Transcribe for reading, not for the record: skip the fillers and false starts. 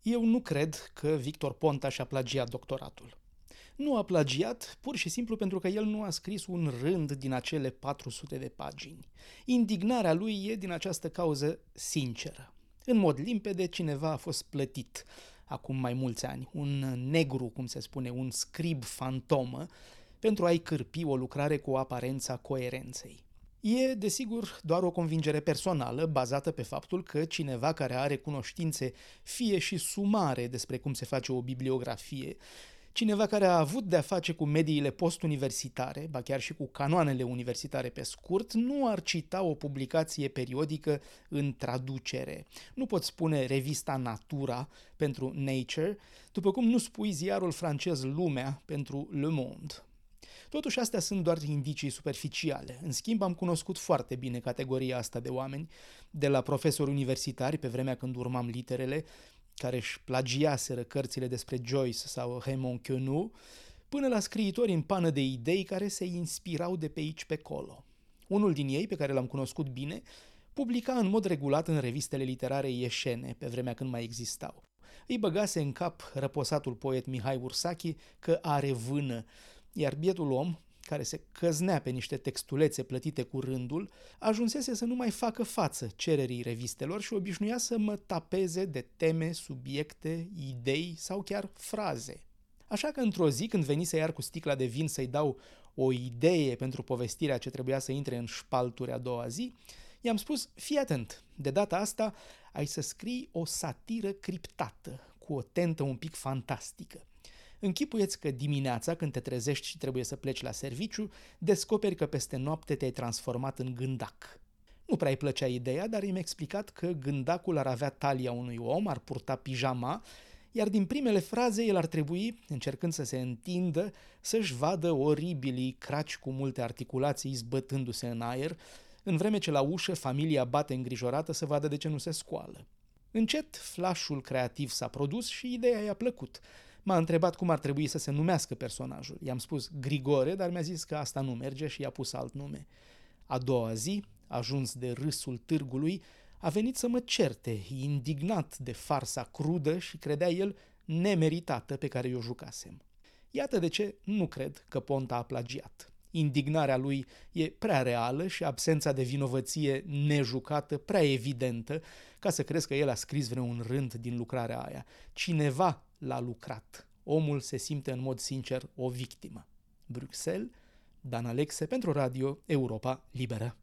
Eu nu cred că Victor Ponta și-a plagiat doctoratul. Nu a plagiat pur și simplu pentru că el nu a scris un rând din acele 400 de pagini. Indignarea lui e din această cauză sinceră. În mod limpede, cineva a fost plătit acum mai mulți ani, un negru, cum se spune, un scrib fantomă, pentru a-i cârpi o lucrare cu aparența coerenței. E, desigur, doar o convingere personală, bazată pe faptul că cineva care are cunoștințe fie și sumare despre cum se face o bibliografie, cineva care a avut de-a face cu mediile postuniversitare, ba chiar și cu canoanele universitare pe scurt, nu ar cita o publicație periodică în traducere. Nu pot spune revista Natura pentru Nature, după cum nu spui ziarul francez Lumea pentru Le Monde. Totuși, astea sunt doar indicii superficiale. În schimb, am cunoscut foarte bine categoria asta de oameni, de la profesori universitari pe vremea când urmam literele, care își plagiaseră cărțile despre Joyce sau Raymond Queneau, până la scriitori în pană de idei care se inspirau de pe aici pe colo. Unul din ei, pe care l-am cunoscut bine, publica în mod regulat în revistele literare ieșene, pe vremea când mai existau. Îi băgase în cap răposatul poet Mihai Ursachi că are vână, iar bietul om, care se căznea pe niște textulețe plătite cu rândul, ajunsese să nu mai facă față cererii revistelor și obișnuia să mă tapeze de teme, subiecte, idei sau chiar fraze. Așa că într-o zi, când venise iar cu sticla de vin să-i dau o idee pentru povestirea ce trebuia să intre în șpalturi a doua zi, i-am spus, fii atent, de data asta ai să scrii o satiră criptată, cu o tentă un pic fantastică. Închipuieți că dimineața, când te trezești și trebuie să pleci la serviciu, descoperi că peste noapte te-ai transformat în gândac. Nu prea îi plăcea ideea, dar i-am explicat că gândacul ar avea talia unui om, ar purta pijama, iar din primele fraze el ar trebui, încercând să se întindă, să-și vadă oribilii craci cu multe articulații zbătându-se în aer, în vreme ce la ușă familia bate îngrijorată să vadă de ce nu se scoală. Încet, flashul creativ s-a produs și ideea i-a plăcut. M-a întrebat cum ar trebui să se numească personajul. I-am spus Grigore, dar mi-a zis că asta nu merge și i-a pus alt nume. A doua zi, ajuns de râsul târgului, a venit să mă certe, indignat de farsa crudă și credea el nemeritată pe care o jucasem. Iată de ce nu cred că Ponta a plagiat. Indignarea lui e prea reală și absența de vinovăție nejucată prea evidentă ca să crezi că el a scris vreun rând din lucrarea aia. Cineva l-a lucrat. Omul se simte în mod sincer o victimă. Bruxelles, Dan Alexe pentru Radio Europa Liberă.